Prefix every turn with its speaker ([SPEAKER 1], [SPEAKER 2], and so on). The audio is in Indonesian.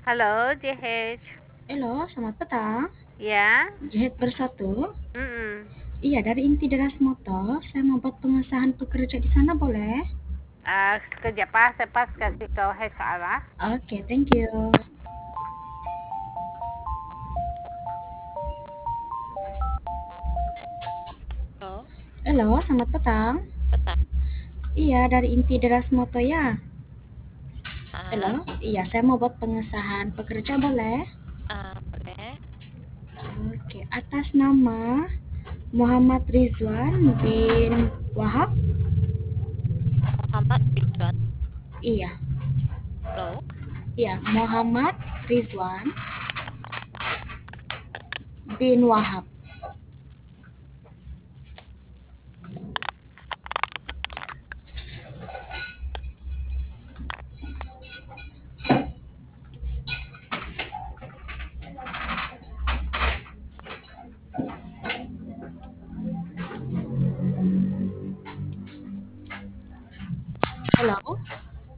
[SPEAKER 1] Halo, JH.
[SPEAKER 2] Halo, selamat petang.
[SPEAKER 1] Ya?
[SPEAKER 2] Jahit bersatu.
[SPEAKER 1] Mm-mm.
[SPEAKER 2] Iya, dari Inti Deras Motor. Saya mau buat pengesahan pekerja di sana, boleh?
[SPEAKER 1] Kerja pas, saya pas kasih ke HR lah.
[SPEAKER 2] Oke, thank you.
[SPEAKER 3] Halo,
[SPEAKER 2] Halo, selamat petang.
[SPEAKER 3] petang.
[SPEAKER 2] Iya, dari Inti Deras Motor ya. Halo,
[SPEAKER 3] Ah,
[SPEAKER 2] iya, saya mau buat pengesahan pekerja, boleh?
[SPEAKER 3] boleh.
[SPEAKER 2] Oke, atas nama Muhammad Rizwan bin Wahab.
[SPEAKER 3] Muhammad Ridwan.
[SPEAKER 2] Iya,
[SPEAKER 3] Halo.
[SPEAKER 2] iya, Muhammad Rizwan bin Wahab. Halo,